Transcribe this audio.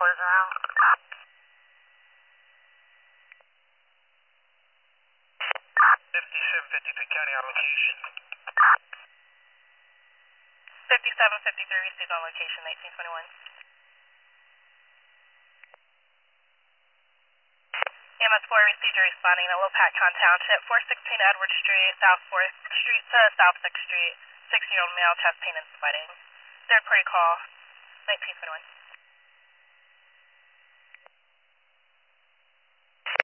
closing around. 5753 County on location. 5753 received on location, 1921. EMS 4 received a responding at Lopatcon Township, 416 Edward Street, South 4th Street to South 6th Street, 6-year-old male, chest pain and sweating. Third party call, 1921.